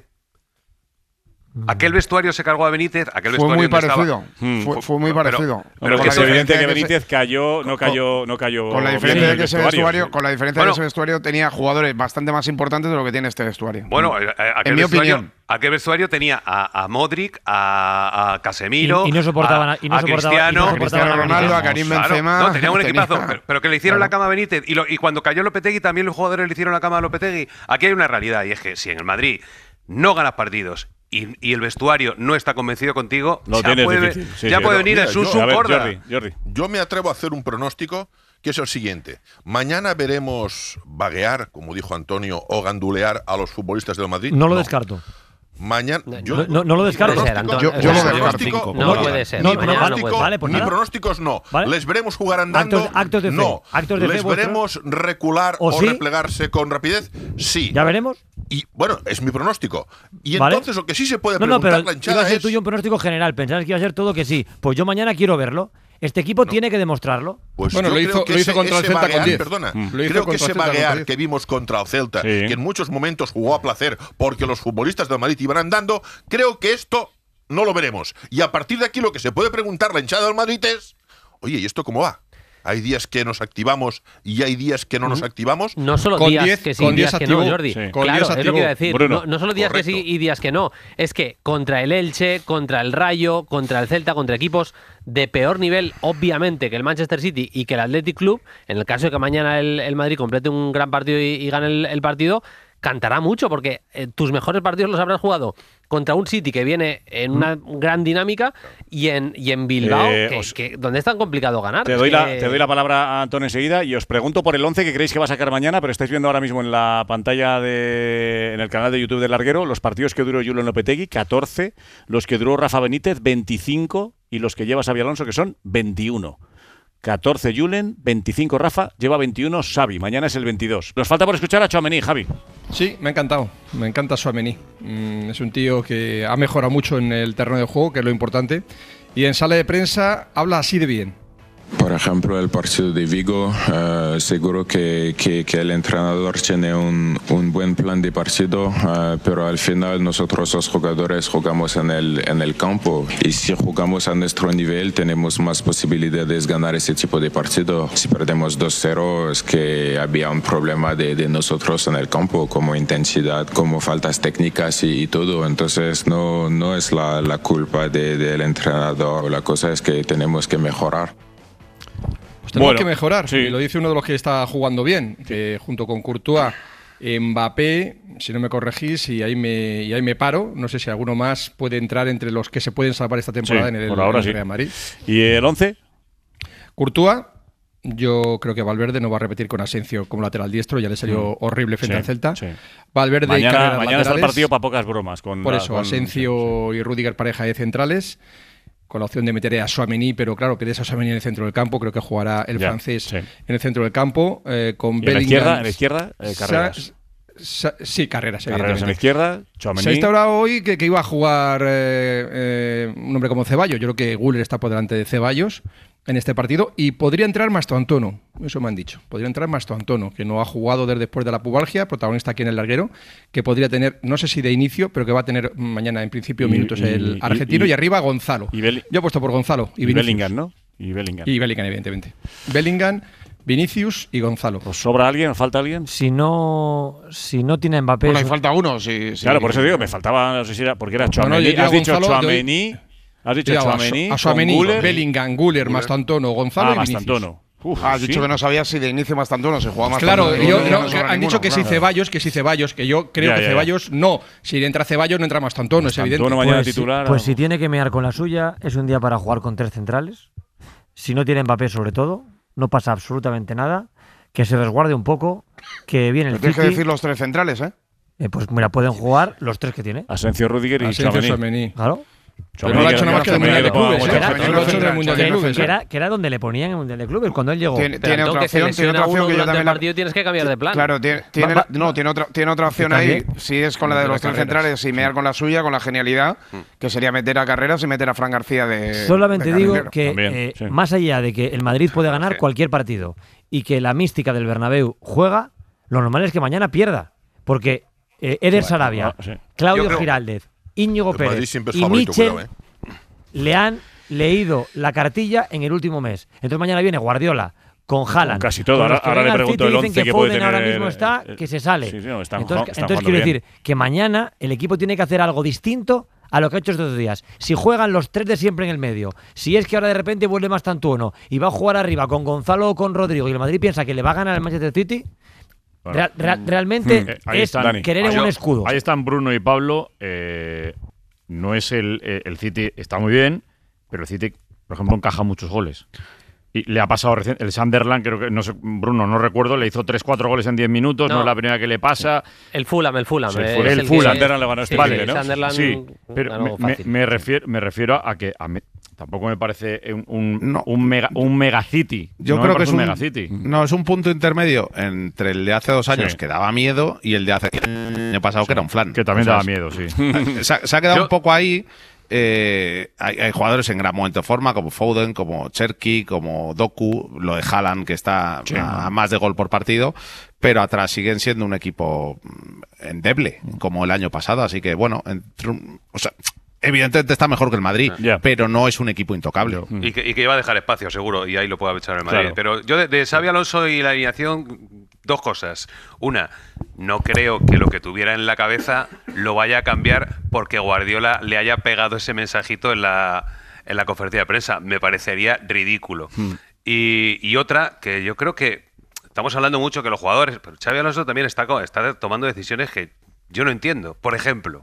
Aquel vestuario se cargó a Benítez, aquel fue vestuario muy parecido. Hmm. Fue, fue muy parecido. Pero, pero, pero que es evidente que Benítez cayó, no cayó, no cayó. Con la diferencia de que ese vestuario, sí. con la diferencia bueno, de que ese vestuario tenía jugadores bastante más importantes de lo que tiene este vestuario. Bueno, aquel en mi vestuario, opinión. Aquel vestuario tenía a, a Modric, a, a Casemiro, y, y no soportaban, a, y no a soportaba, Cristiano, y no a Cristiano Ronaldo, a Karim Benzema. Claro, no, tenía un equipazo, tenía, pero, pero que le hicieron claro. la cama a Benítez. Y, lo, y cuando cayó Lopetegui, también los jugadores le hicieron la cama a Lopetegui. Aquí hay una realidad, y es que si en el Madrid no ganas partidos y, y el vestuario no está convencido contigo, no, ya puede, difícil, sí, ya sí, puede pero, venir mira, el Susu yo, Corda. Jordi, Jordi. Yo me atrevo a hacer un pronóstico que es el siguiente. Mañana veremos vaguear, como dijo Antonio, o gandulear a los futbolistas del Madrid. No lo no. descarto. Mañana, yo, no, no, no lo descarto. Yo, yo, yo lo descarto. No, no puede ser. No, Ni, pronóstico, no vale, pues ni nada. pronósticos no. ¿Vale? Les veremos jugar andando. Actos, actos de fe. No. Actos de Les fe veremos recular o, o sí? replegarse con rapidez. Sí. ¿Ya veremos? Y bueno, es mi pronóstico. Y ¿Vale? entonces lo que sí se puede No, no, preguntar pero la hinchada iba a ser es... tuyo un pronóstico general. Pensabas que iba a ser todo que sí. Pues yo mañana quiero verlo. Este equipo tiene que demostrarlo. Pues Bueno, yo lo creo hizo- que lo hizo ese- contra el ese Celta con vaguear, diez. Perdona, Mm. Lo hizo creo que contra el ese Celta con vaguear diez. que vimos contra el Celta, Sí. que en muchos momentos jugó a placer porque los futbolistas del Madrid iban andando, creo que esto no lo veremos. Y a partir de aquí lo que se puede preguntar la hinchada del Madrid es, oye, ¿y esto cómo va? Hay días que nos activamos y hay días que no nos activamos. No solo Con días diez- que sí, con días diez que no, activó. Jordi. Sí. Con Claro, diez es lo que iba a decir. Bruno, no, no solo días correcto. que sí y días que no. Es que contra el Elche, contra el Rayo, contra el Celta, contra equipos de peor nivel, obviamente, que el Manchester City y que el Athletic Club, en el caso de que mañana el, el Madrid complete un gran partido y, y gane el, el partido, cantará mucho, porque eh, tus mejores partidos los habrás jugado contra un City que viene en una gran dinámica y en, y en Bilbao, Eh, que, os- que- donde es tan complicado ganar. Te Es doy, la, que- te doy la palabra a Antón enseguida y os pregunto por el once que creéis que va a sacar mañana, pero estáis viendo ahora mismo en la pantalla de, en el canal de YouTube del Larguero los partidos que duró Julen Lopetegui, catorce, los que duró Rafa Benítez, veinticinco, y los que lleva Xabi Alonso, que son veintiuno. catorce Julen, veinticinco Rafa, lleva veintiuno Xavi. Mañana es el veintidós. Nos falta por escuchar a Tchouaméni, Javi. Sí, me ha encantado. Me encanta Tchouaméni. Mm, es un tío que ha mejorado mucho en el terreno de juego, que es lo importante. Y en sala de prensa habla así de bien. Por ejemplo, el partido de Vigo, eh, seguro que, que, que el entrenador tiene un, un buen plan de partido, eh, pero al final nosotros los jugadores jugamos en el, en el campo y si jugamos a nuestro nivel tenemos más posibilidades de ganar ese tipo de partido. Si perdemos dos cero es que había un problema de, de nosotros en el campo, como intensidad, como faltas técnicas y, y todo. Entonces no, no es la, la culpa de, del entrenador, la cosa es que tenemos que mejorar. Pues tenemos Bueno, que mejorar. sí. Y lo dice uno de los que está jugando bien, que junto con Courtois, Mbappé, si no me corregís, y ahí me, y ahí me paro. No sé si alguno más puede entrar entre los que se pueden salvar esta temporada Sí, en el, por ahora en el sí. Real Madrid. ¿Y el once? Courtois, yo creo que Valverde no va a repetir con Asensio como lateral diestro, ya le salió Mm. horrible frente Sí, al Celta. sí. Valverde y Mañana, carreras mañana está el laterales. partido para pocas bromas. Con Por la- eso, con- Asensio y Rüdiger pareja de centrales, con la opción de meter a Tchouaméni, pero claro, pierdes a Tchouaméni en el centro del campo, creo que jugará el Ya, francés sí. en el centro del campo, eh, con ¿Y en la Bellingham. izquierda? ¿En la izquierda? Eh, Sa- Carreras. sa- sí, carreras, Carreras en la evidentemente. izquierda, Se ha Tchouaméni. instaurado hoy que, que iba a jugar eh, eh, un hombre como Ceballos. Yo creo que Güler está por delante de Ceballos en este partido y podría entrar Mastoantono, eso me han dicho. Podría entrar Mastoantono, que no ha jugado desde después de la pubalgia, protagonista aquí en el Larguero, que podría tener, no sé si de inicio, pero que va a tener mañana en principio Y- minutos y- el y- argentino y, y- arriba Gonzalo. y Beli- Yo he puesto por Gonzalo y, Y Vinicius. Bellingham, ¿no? Y Bellingham. Y Bellingham, evidentemente. Bellingham, Vinicius y Gonzalo. ¿Os sobra alguien? ¿Os falta alguien? Si no, si no tiene Mbappé. Bueno, ahí eso- falta uno. Sí, sí. Claro, por eso digo, me faltaba, no sé si era, porque era No, no, Tchouaméni. yo- yo has a dicho Gonzalo doy- Tchouaméni, has dicho Yo a- Tchouaméni, a Tchouaméni, con Güler. Bellingham, Güler, Mastantono, Gonzalo Ah, y Vinicius. Mastantono. Uf, Ah, has sí. dicho que no sabías si de inicio Mastantuono se jugaba más. Claro, yo- no, no sobra han dicho ninguno, que si claro. Ceballos, que si Ceballos, que yo creo Ya, que ya, ya. Ceballos no. Si entra Ceballos, no entra Mastantono, es evidente. Mastantuono mañana Pues, si- titular. pues si tiene que mear con la suya, es un día para jugar con tres centrales. Si no tiene Mbappé, sobre todo, no pasa absolutamente nada. Que se resguarde un poco, que viene el Pero tienes que City. decir los tres centrales, ¿eh? Eh, pues mira, pueden jugar los tres que tiene. Asensio, Rüdiger y Asensio, Tchouaméni. Tchouaméni. Claro. Pero no lo ha hecho nada más que en el Mundial de Clubes. Que ¿eh? era- No lo ha hecho en el Mundial de que- Clubes. que ¿eh? era, que era donde le ponían en el Mundial de Clubes cuando él llegó. Tiene, Pero tiene Antón, otra que se opción, tiene lesiona otra opción uno que yo durante también el la- partido tienes que cambiar de plan. Claro, tiene, tiene Va- la- no, tiene otra, tiene otra opción Que ahí. también. Si es con la de Meter los a tres Carreras. centrales y mear con la suya, con la genialidad, que sería meter a Carreras y meter a Fran García de. Solamente de digo carrilero. que También, eh, sí. más allá de que el Madrid puede ganar cualquier partido y que la mística del Bernabéu juega, lo normal es que mañana pierda. Porque eh, Eder Bueno, Sarabia, ah, sí. Claudio Yo creo- Giraldez, Íñigo El Madrid Pérez siempre es y favorito, Michel cuidado, ¿eh? le han leído la cartilla en el último mes. Entonces mañana viene Guardiola con Haaland. casi todo. Con Ahora- los que ahora ven le al pregunto City el dicen once que que puede Foden ahora tener, mismo está, eh, que se sale. sí, sí, no, están entonces jugando- están entonces jugando quiero bien. decir que mañana el equipo tiene que hacer algo distinto a lo que ha hecho estos dos días. Si juegan los tres de siempre en el medio, si es que ahora de repente vuelve Mastantuono y va a jugar arriba con Gonzalo o con Rodrigo y el Madrid piensa que le va a ganar al Manchester City, Bueno. real- real- realmente Eh, ahí es están, Dani. querer Ahí- un escudo. Ahí están Bruno y Pablo. eh, no es el, eh, el City, está muy bien, pero el City, por ejemplo, encaja muchos goles. Y le ha pasado recién, el Sunderland, creo que, no sé, Bruno, no recuerdo, le hizo tres cuatro goles en diez minutos, no, No. es la primera que le pasa. El Fulham, el Fulham. Sí, el eh, Fulham. es El que- Fulham. Sunderland le ganó este sí, fin Vale, de, ¿no? Sunderland Sí, pero ganó me, me- fácil. me refiero, me refiero a que a me- Tampoco me parece un, un, No. un, mega, un megacity. Yo no creo me que es parece un, un megacity. no, es un punto intermedio entre el de hace dos años, Sí. que daba miedo, y el de hace el año pasado, que era un flan. Que también O sea, daba miedo, sí. Se ha, se ha quedado Yo- un poco ahí. Eh, hay, hay jugadores en gran momento de forma, como Foden, como Cherki, como Doku, lo de Haaland, que está a, a más de gol por partido, pero atrás siguen siendo un equipo mm, endeble, como el año pasado. Así que, bueno, entre un- o sea, evidentemente está mejor que el Madrid, Ya. pero no es un equipo intocable. Y que, y que iba a dejar espacio, seguro, y ahí lo puede aprovechar el Madrid. Claro. Pero yo de, de Xabi Alonso y la alineación, dos cosas. Una, no creo que lo que tuviera en la cabeza lo vaya a cambiar porque Guardiola le haya pegado ese mensajito en la, en la conferencia de prensa. Me parecería ridículo. Y, y otra, que yo creo que estamos hablando mucho que los jugadores, pero Xabi Alonso también está, co- está tomando decisiones que yo no entiendo. Por ejemplo,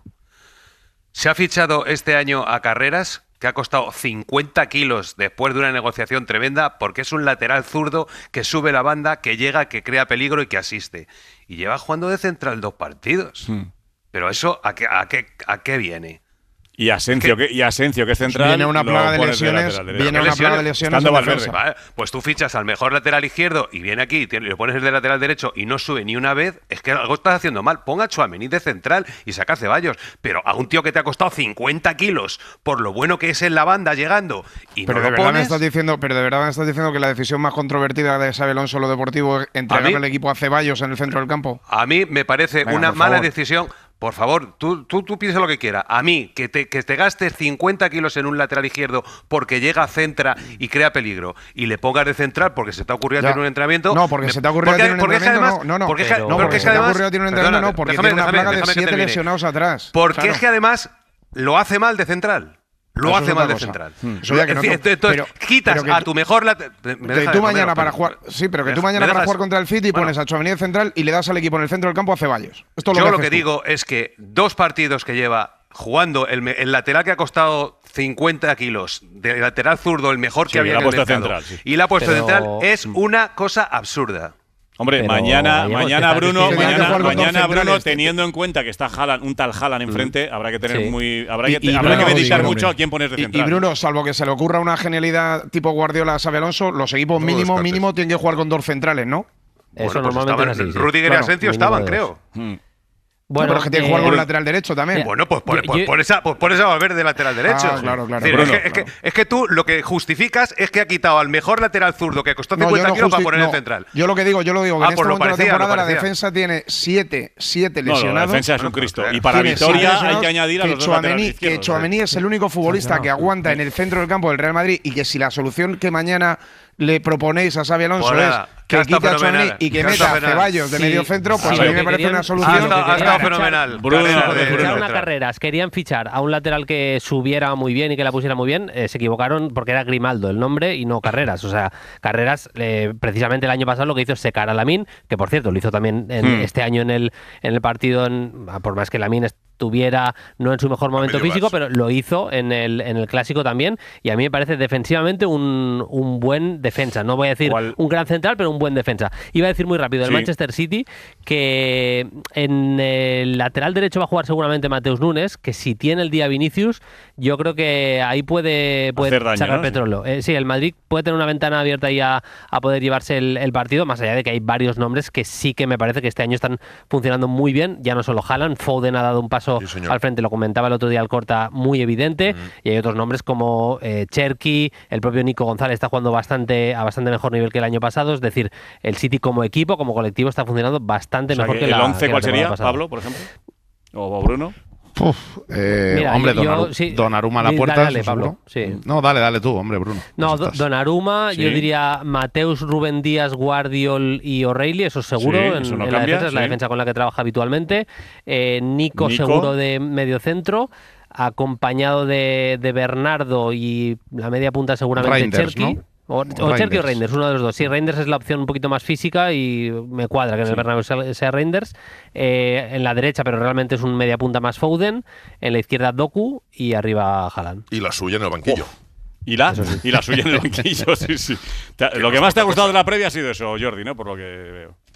se ha fichado este año a Carreras, que ha costado cincuenta kilos después de una negociación tremenda, porque es un lateral zurdo que sube la banda, que llega, que crea peligro y que asiste. Y lleva jugando de central dos partidos. Pero eso, ¿a qué, a qué, a qué viene? Y Asencio, que, y Asencio, que es central. Viene una lo plaga de pones lesiones, lateral derecho. viene una plaga de lesiones Estando en Valverde. defensa. Vale, pues tú fichas al mejor lateral izquierdo y viene aquí y te- lo pones de lateral derecho y no sube ni una vez, es que algo estás haciendo mal. Ponga a Tchouaméni de central y saca a Ceballos. Pero a un tío que te ha costado cincuenta kilos por lo bueno que es en la banda llegando y Pero no de lo verdad me pones... estás diciendo, pero de verdad me estás diciendo que la decisión más controvertida de Xabi Alonso en lo deportivo es entregarle mí- el equipo a Ceballos en el centro del campo. A mí me parece Venga, una por mala favor. decisión. Por favor, tú, tú, tú piensa lo que quieras. A mí, que te, que te gastes cincuenta kilos en un lateral izquierdo porque llega, centra y crea peligro, y le pongas de central porque se te ha ocurrido Ya. hacer un entrenamiento. No, porque me- se te ha ocurrido porque- hacer un porque es que entrenamiento, además- no, no, no. porque es que- No, porque porque es se que te ha además- ocurrido tirar un perdona, entrenamiento, no, porque déjame- tiene una déjame- plaga de déjame que siete termine. lesionados atrás. Porque Claro. es que además lo hace mal de central. Lo Eso hace es mal otra de cosa. central. Hmm. Eso ya que no Es decir, to- entonces, pero- quitas pero que a tú- tu mejor lateral. Que tú mañana para jugar, sí, pero que tú mañana para jugar contra el City pones a Tchouaméni de central y le das al equipo en el centro del campo a Ceballos. Esto es lo Yo que lo haces que tú. digo es que dos partidos que lleva jugando el, me- el lateral que ha costado cincuenta kilos, de lateral zurdo, el mejor Sí, que había la ha en el puesto mercado, central, sí. y la ha puesto Pero- central, es una cosa absurda. Hombre, Pero, mañana, Gallego, mañana es que Bruno, está diciendo mañana, que jugar con dos mañana Bruno, centrales. teniendo en cuenta que está Haaland, un tal Haaland enfrente, habrá que tener Sí. muy, habrá Y- que, y habrá Bruno, que meditar digo, mucho hombre. a quién pones de Y, central. y Bruno, salvo que se le ocurra una genialidad tipo Guardiola a Xabi Alonso, los equipos No lo mínimo, descartes. mínimo tienen que jugar con dos centrales, ¿no? Eso Bueno, pues normalmente estaban- es así. sí. Rudiger y Claro, Asensio mínimo estaban, de creo. Mm. Bueno, pero es que tiene que jugar eh, con un lateral derecho también. Mira, Bueno, pues por, Yo- pues yo- por esa, pues por esa Valverde de lateral derecho. Ah, claro, claro. Es, decir, Bruno, es que, es, que, es que tú lo que justificas es que ha quitado al mejor lateral zurdo que costó No, cincuenta yo no kilos para justi- poner no. el central. Yo lo que digo, yo lo digo, que Ah, en este pues lo momento de la parecía, lo temporada la parecía. defensa tiene siete, siete No, no, la lesionados. defensa es un Bueno, Cristo. pues, Y para Tiene siete Vitoria hay lesionados, que añadir a que los dos Tchouaméni- laterales Que izquierdos. Tchouaméni es el único futbolista que aguanta en el centro del campo del Real Madrid y que si la solución que mañana le proponéis a Xabi Alonso Pues nada, es que que ha estado quite a Tchouaméni fenomenal, y que que ha meta estado a fenomenal. Ceballos de Sí, medio centro, pues sí, a mí lo me que parece querían- una Ha solución. estado, ha estado fichar- fenomenal. Bruno, Carreras Bruno, de- Bruno. Fichar de una central. Carreras, querían fichar a un lateral que subiera muy bien y que la pusiera muy bien, eh, se equivocaron porque era Grimaldo el nombre y no Carreras. O sea, Carreras, eh, precisamente el año pasado lo que hizo es secar a Lamine, que por cierto lo hizo también en, Hmm. este año en el, en el partido, en- por más que Lamine estuviera no en su mejor momento medio físico, gas. pero lo hizo en el, en el clásico también. Y a mí me parece defensivamente un, un buen defensa. No voy a decir ¿Cuál? un gran central, pero un buen defensa. Iba a decir muy rápido, el Sí. Manchester City, que en el lateral derecho va a jugar seguramente Mateus Nunes, que si tiene el día Vinicius, yo creo que ahí puede, puede Hacer daño, sacar ¿no? petróleo. Eh, sí, el Madrid puede tener una ventana abierta ahí a, a poder llevarse el, el partido, más allá de que hay varios nombres que sí que me parece que este año están funcionando muy bien, ya no solo Haaland, Foden ha dado un paso Sí, señor. al frente, lo comentaba el otro día Alcorta, muy evidente, y hay otros nombres como eh, Cherki, el propio Nico González está jugando bastante a bastante mejor nivel que el año pasado, es decir, el City como equipo, como colectivo está funcionando bastante O sea, mejor que, ¿el la once que la cuál sería, temporada pasada. Pablo, por ejemplo? ¿O Bruno? Uf, eh, Mira, hombre, yo- Donaru- yo- sí. Donnarumma a la Dale, puerta. dale, eso Pablo, seguro. sí. No, dale, dale tú, hombre, Bruno. No, Eso Do- estás. Donnarumma, Sí. yo diría Mateus, Rubén Díaz, Guardiol y O'Reilly, eso seguro. Sí, en, eso no en la cambia, defensa es la sí. defensa con la que trabaja habitualmente. Eh, Nico, Nico. seguro de medio centro, acompañado de, de Bernardo y la media punta seguramente Reinders, Cherki. ¿no? O, o Reinders. Cherki o Reinders, uno de los dos. Sí, Reinders es la opción un poquito más física y me cuadra que en el Bernabéu sea, sea Reinders. Eh, en la derecha, pero realmente es un media punta más Foden. En la izquierda Doku y arriba Haaland. Y la suya en el banquillo. ¿Y la? Y la suya en el banquillo, sí, sí. Te- Lo que más te ha gustado de la previa ha sido eso, Jordi, ¿no? Por lo que veo.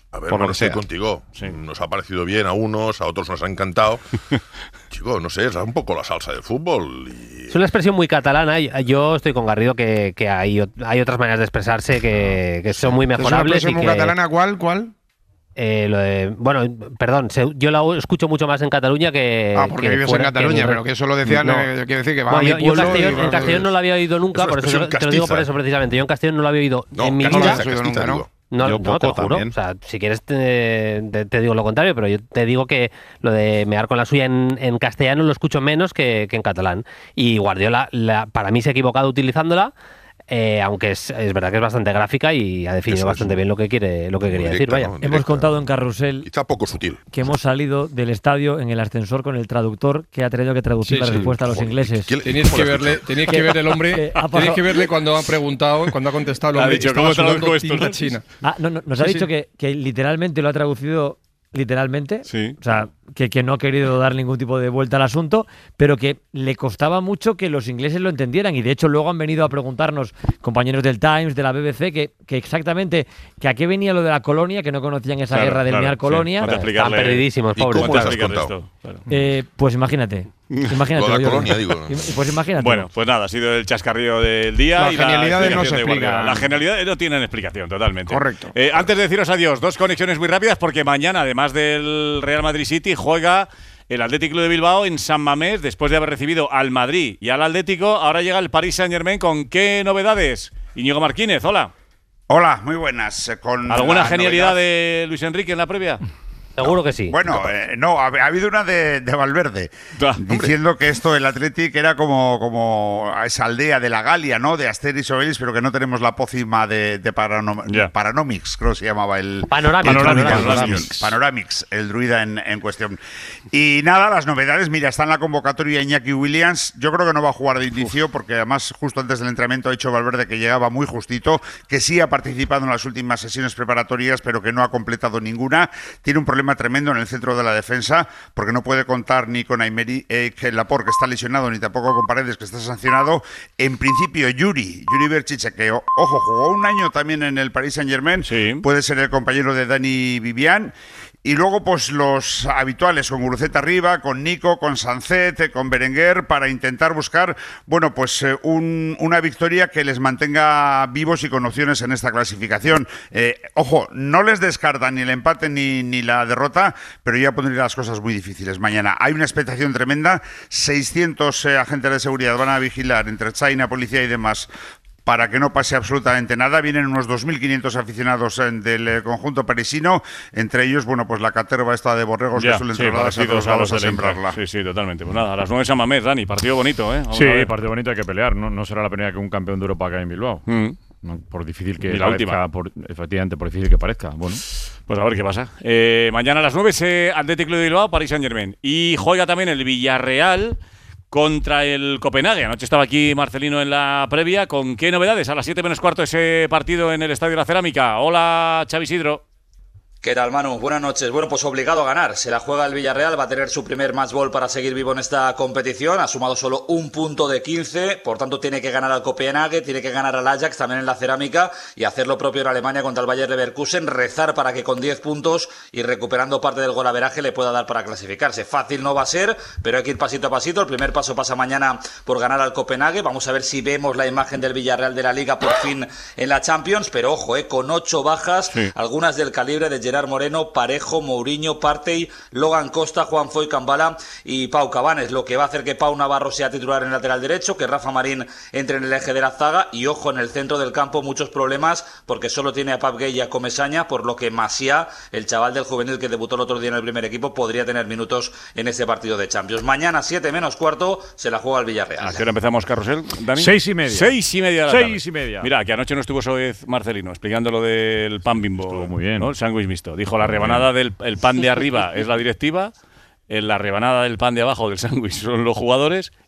A ver, por lo no que estoy sea. contigo. Sí. Nos ha parecido bien a unos, a otros nos ha encantado. Chico, no sé, es un poco la salsa del fútbol. Y... Es una expresión muy catalana. y Yo estoy con Garrido que, que hay, hay otras maneras de expresarse que, que son muy mejorables. ¿Es una expresión y muy que, catalana? ¿Cuál? ¿Cuál? Eh, lo de, bueno, perdón, se, yo la escucho mucho más en Cataluña que. Ah, porque que vives fuera, en Cataluña, que pero que eso lo decían, no. eh, quiere decir que va Bueno, a mi yo, yo pueblo. Castellón, y va- en Castellón no lo había oído nunca, Es una por eso te, expresión te lo digo por castiza. eso precisamente. Yo en Castellón no lo había oído No, en mi castiza, vida. castiza, nunca, ¿no? digo. No, Yo no, te lo poco juro. también. O sea, si quieres te, te- te digo lo contrario, pero yo te digo que lo de mear con la suya en, en castellano lo escucho menos que, que en catalán. Y Guardiola, la- para mí se ha equivocado utilizándola, eh, aunque es, es verdad que es bastante gráfica y ha definido Eso es. bastante bien lo que quiere, lo que quería decir. Directa, Vaya. ¿no? Hemos Directa. contado en Carrusel Quizá poco sutil. que hemos salido del estadio en el ascensor con el traductor que ha tenido que traducir Sí, la sí. respuesta a los Joder, ingleses. ¿quién- Teníais ¿cómo que lo has verle, escuchado? teníais que ver el hombre, Que ha teníais pasado- que verle cuando ha preguntado, cuando ha contestado el Ha hombre. dicho, estaba ¿cómo traduzco sudando esto, tinta no? china. Ah, no, no, nos ha Sí, dicho sí. Que, que literalmente lo ha traducido literalmente. Sí. O sea, que, que no ha querido dar ningún tipo de vuelta al asunto, pero que le costaba mucho que los ingleses lo entendieran. Y de hecho, luego han venido a preguntarnos compañeros del Times, de la B B C, que, que exactamente que a qué venía lo de la colonia, que no conocían esa Claro, guerra del claro, mear sí. colonia. Cuánto Están explicarle- perdidísimos, ¿Y pobres. cómo ¿Cuánto te has explicarle contado? esto? Claro. Eh, pues imagínate. Imagínate. Lo de la yo- colonia, digo. Pues imagínate. Bueno, pues nada, ha sido el chascarrillo del día. Las y la genialidades no explicación se de Guardiola. explican. Las genialidades no tienen explicación, totalmente. Correcto. Eh, antes de deciros adiós, dos conexiones muy rápidas porque mañana, además del Real Madrid City, juega el Athletic Club de Bilbao en San Mamés después de haber recibido al Madrid y al Atlético. Ahora llega el Paris Saint-Germain. ¿Con qué novedades? Íñigo Marquínez, hola. Hola, muy buenas. eh, Con ¿Alguna la genialidad novedad- de Luis Enrique en la previa? Seguro que sí. Bueno, eh, no, ha, ha habido una de, de Valverde, Ah, hombre. diciendo que esto, el Athletic, era como, como esa aldea de la Galia, ¿no? De Asterix y Obelix, pero que no tenemos la pócima de, de Paranom- Ya. Paranomics, creo que se llamaba el... Panorámica. el Panorámica, druida, Panorámics. Panorámics, el druida en, en cuestión. Y nada, las novedades, mira, está en la convocatoria Iñaki Williams. Yo creo que no va a jugar de inicio, porque además justo antes del entrenamiento ha dicho Valverde que llegaba muy justito, que sí ha participado en las últimas sesiones preparatorias, pero que no ha completado ninguna. Tiene un problema tremendo en el centro de la defensa, porque no puede contar ni con Aymeric eh, Laporte, que está lesionado, ni tampoco con Paredes, que está sancionado. En principio, Yuri, Yuri Berchiche, que, o- ojo, jugó un año también en el Paris Saint-Germain, Sí. puede ser el compañero de Dani Vivian. Y luego, pues los habituales, con Guruceta arriba, con Nico, con Sancet, eh, con Berenguer, para intentar buscar, bueno, pues eh, un- una victoria que les mantenga vivos y con opciones en esta clasificación. Eh, ojo, no les descartan ni el empate ni, ni la derrota, pero ya pondría las cosas muy difíciles mañana. Hay una expectación tremenda, seiscientos eh, agentes de seguridad van a vigilar entre China, policía y demás, para que no pase absolutamente nada. Vienen unos dos mil quinientos aficionados eh, del eh, conjunto parisino, entre ellos, bueno, pues la caterva esta de borregos Ya, que suelen sí, trasladarse a parecidos todos lados a del Inter. sembrarla. Sí, sí, totalmente. Pues nada, a las nueve San Mamés, Dani, partido bonito, ¿eh? Vamos Sí, a ver. partido bonito, hay que pelear. No, no será la primera que un campeón de Europa cae en Bilbao. Mm. No, por difícil que Ni la parezca, última. por- efectivamente, por difícil que parezca. Bueno, Pues a ver qué pasa. Eh, mañana a las nueve se Athletic Club de Bilbao, Paris Saint-Germain. Y juega también el Villarreal contra el Copenhague. Anoche estaba aquí Marcelino en la previa. ¿Con qué novedades? A las siete menos cuarto ese partido en el Estadio de la Cerámica. Hola, Xavi Isidro. ¿Qué tal, Manu? Buenas noches. Bueno, pues obligado a ganar. Se la juega el Villarreal, va a tener su primer match ball para seguir vivo en esta competición. Ha sumado solo un punto de quince, por tanto tiene que ganar al Copenhague, tiene que ganar al Ajax también en la Cerámica y hacer lo propio en Alemania contra el Bayer Leverkusen, rezar para que con diez puntos y recuperando parte del golaveraje le pueda dar para clasificarse. Fácil no va a ser, pero hay que ir pasito a pasito. El primer paso pasa mañana por ganar al Copenhague. Vamos a ver si vemos la imagen del Villarreal de la Liga por fin en la Champions, pero ojo, eh, con ocho bajas, Sí. algunas del calibre de Gerard Moreno, Parejo, Mourinho, Partey, Logan Costa, Juan Foy Cambala y Pau Cabanes, lo que va a hacer que Pau Navarro sea titular en lateral derecho, que Rafa Marín entre en el eje de la zaga y ojo, en el centro del campo muchos problemas porque solo tiene a Pap Gay y a Comesaña, por lo que Masia, el chaval del juvenil que debutó el otro día en el primer equipo, podría tener minutos en este partido de Champions. Mañana, siete menos cuarto, se la juega el Villarreal. ¿A qué hora empezamos, Carrusel, Dani? Seis y media. Seis y media de la Seis tarde. y media. Mira, que anoche no estuvo Soez Marcelino explicando lo del pan bimbo. Estuvo muy bien. ¿no? El sándwich mixto. Dijo, la rebanada del el pan de arriba es la directiva, en la rebanada del pan de abajo del sándwich son los jugadores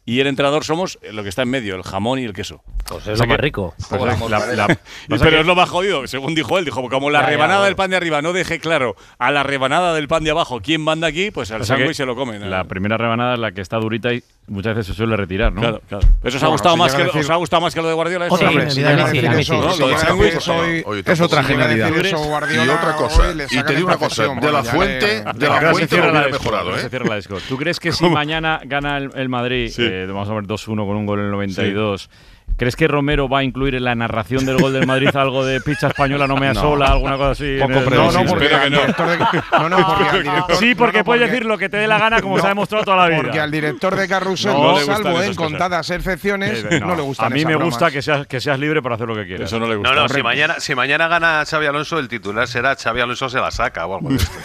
y el entrenador somos lo que está en medio, el jamón y el queso. Pues es lo más rico. Pues la, la, la, pero es lo más jodido, según dijo él, dijo, como la ya, rebanada ya, bueno. del pan de arriba no deje claro a la rebanada del pan de abajo quién manda aquí, pues al O sea sándwich que se lo comen. La primera rebanada es la que está durita y muchas veces se suele retirar, ¿no? Claro, claro. ¿Eso os ha, Bueno, gustado si más llega que, a decir- os ha gustado más que lo de Guardiola? Eso? Sí, hombre, si llega a decir eso, ¿no? si Lo del llega a sándwich, decir hoy- Oye, es otra tampoco- genialidad. Y Eso Guardiola otra hoy cosa, le y saca te de digo una cosa, perfección, de la bueno, ya fuente, le- de la Ahora se fuente cierra lo la hubiera disco, mejorado, ahora se ¿eh? cierra la disco. ¿Tú crees que si mañana gana el, el Madrid, Sí. eh, vamos a ver dos uno con un gol en el noventa y dos, ¿crees que Romero va a incluir en la narración del gol del Madrid algo de picha española no me No. asola, alguna cosa así? Poco en el- previsible. No, no, porque Espero que al no. director de, no, no, porque al director, Sí, porque no, no, puedes decir lo que te dé la gana, como no, se ha demostrado toda la vida. Porque al director de Carrusel, No, no le gustan salvo en esas cosas. contadas excepciones, Eh, no, le gustan A mí esas me bromas. gusta que seas, que seas libre para hacer lo que quieras. Eso no le gusta. No, no, si Correcto. mañana, si mañana gana Xavi Alonso, el titular será Xavi Alonso se la saca o algo de esto.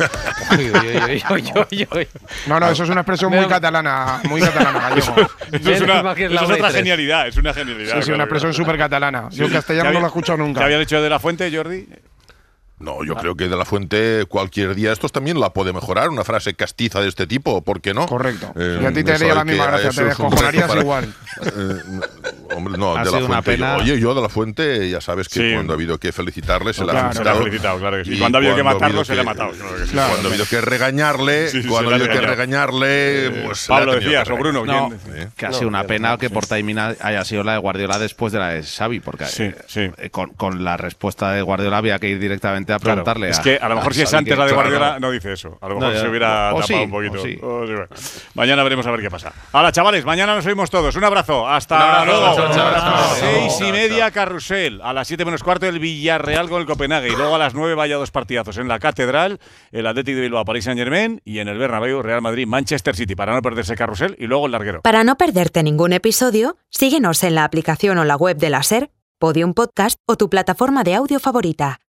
No, no, eso es una expresión muy catalana, muy catalana, gallego. Eso es, una, Menos que es eso la es hora y otra tres. genialidad, es una genialidad. Sí, sí, una claro, expresión claro. súper catalana. Yo en castellano ¿Qué no había- lo he escuchado ¿Qué nunca. había dicho de la Fuente, Jordi? No, yo creo que de la Fuente cualquier día estos también la puede mejorar, una frase castiza de este tipo, ¿por qué no? Correcto. Eh, Y a ti te eso haría hay la misma que- gracia, eso te es un descojonarías reto para- igual. Eh, hombre, no, Ha de la sido una Fuente. yo- pena. oye, yo de la Fuente, ya sabes que Sí. cuando ha habido que felicitarle, se le Claro, ha se le ha felicitado. felicitado, claro que sí. Y Cuando ha habido que matarlo, habido se le ha matado, claro que sí. Claro. Cuando ha habido que regañarle, Sí, sí, cuando se ha le ha habido que regañado. regañarle, Eh, pues se le ha Pablo tenido decías, que o Bruno, regañar. ¿quién? Sí. Que ha sido una pena que por timing haya sido la de Guardiola después de la de Xavi, porque Sí, eh, sí. eh, con, con la respuesta de Guardiola había que ir directamente a Claro, preguntarle. es que a lo mejor si es Xavi antes que- la de claro, Guardiola claro. no dice eso. A lo No, mejor ya. se hubiera O tapado sí, un poquito. o sí. O sí, bueno. Mañana veremos a ver qué pasa. Ahora, chavales, mañana nos oímos todos. Un abrazo. Hasta Un abrazo, luego. chao, chao, chao. Seis Chao, y chao. media, Carrusel. A las siete menos cuarto, el Villarreal con el Copenhague. Y luego a las nueve vaya dos partidazos en la Catedral, el Atlético de Bilbao, París Saint-Germain, y en el Bernabéu, Real Madrid, Manchester City, para no perderse Carrusel, y luego el larguero. Para no perderte ningún episodio, síguenos en la aplicación o la web de la SER, Podium Podcast o tu plataforma de audio favorita.